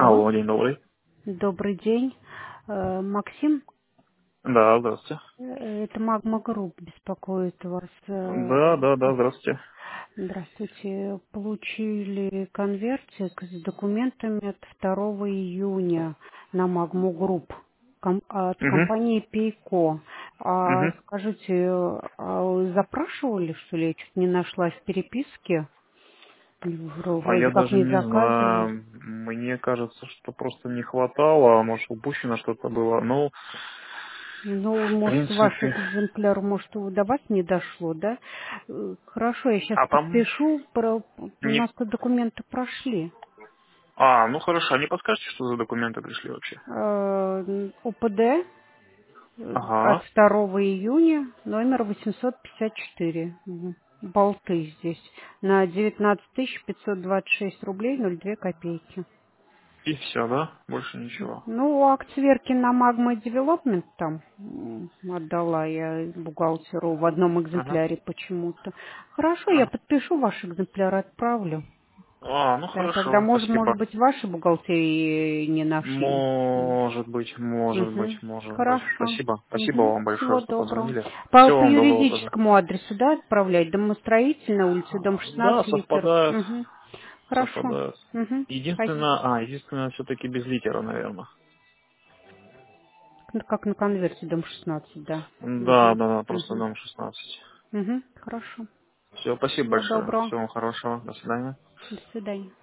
Алло, Алло, день добрый. добрый день. Максим, Да, здравствуйте. это Магма Групп беспокоит вас. Да, здравствуйте. Здравствуйте. Получили конвертик с документами от 2 июня на Магму Групп от Угу, компании Пейко. угу. Скажите, запрашивали, что ли? Я чуть не нашла в переписке. А я Вроде как даже не не заказывали. знаю, мне кажется, что просто не хватало, а может упущено что-то было. Ну, Ну, в может, ваш принципе. экземпляр, может, до вас не дошло, да? Хорошо, я сейчас А там подпишу. У не... нас-то документы прошли. А, ну хорошо, а не подскажете, что за документы пришли вообще? ОПД от Ага. 2 июня, номер 854. Болты здесь. На 19 526 рублей 02 копейки. И все, да? Больше ничего. Ну, акт сверки на Magma Development там отдала я бухгалтеру в одном Ага. экземпляре почему-то. Хорошо, я Ага. подпишу ваш экземпляр, отправлю. А, ну Да, тогда, хорошо, может спасибо. быть, ваши бухгалтерии не нашли. Может быть, может быть, Угу. может быть. Хорошо. Спасибо. Спасибо Угу. вам большое, Всего что доброго. позвонили. По Всего вам доброго тоже. юридическому адресу, да, отправлять? Домостроительная улица, дом Да, 16, Виктор. совпадают. Угу. Хорошо. Совпадают. Угу. Единственное, все-таки без литера, наверное. Как на конверте, дом 16, да. Да, Угу. да, да, просто Угу. дом 16. Угу. Хорошо. Все, спасибо Всего большое. доброго. Всего вам хорошего. До свидания. До свидания.